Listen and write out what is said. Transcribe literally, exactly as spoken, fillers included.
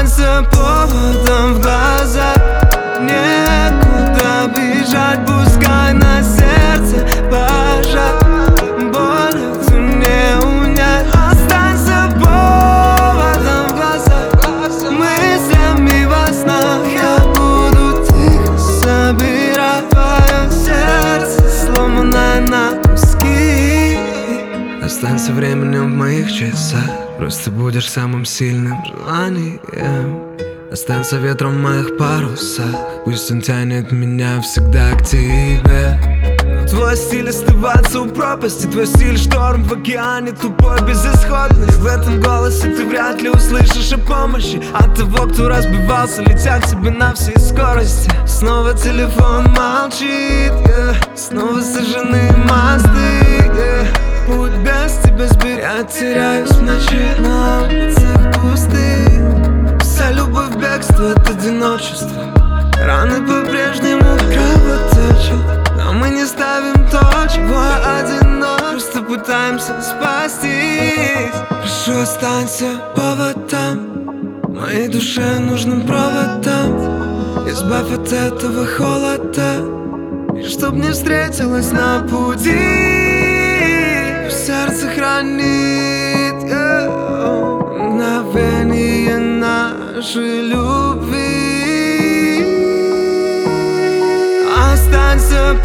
Останься поводом в глазах. Некуда бежать, пускай на сердце пожар. Боль эту не унять. Останься поводом в глазах. Мыслями во снах я буду тихо собирать твое сердце, сломанное на куски. Останься временем в моих часах. Просто будешь самым сильным желанием. Останься ветром в моих парусах. Пусть он тянет меня всегда к тебе. Но твой стиль оставаться у пропасти. Твой стиль шторм в океане, тупой безысходность. В этом голосе ты вряд ли услышишь о помощи от того, кто разбивался, летя к тебе на всей скорости. Снова телефон молчит, yeah. Снова сожжены мосты, yeah. Путь без тебя сбит. Я теряюсь в ночи на улицах пустых. Вся любовь — бегство от одиночества. Раны по-прежнему кровоточат, но мы не ставим точек. Двое одинок, просто пытаемся спастись. Прошу, останься поводом. Моей душе нужным проводом. Избавь от этого холода, и чтоб не встретилась на пути. Сердце хранит, yeah, мгновение нашей любви. Останься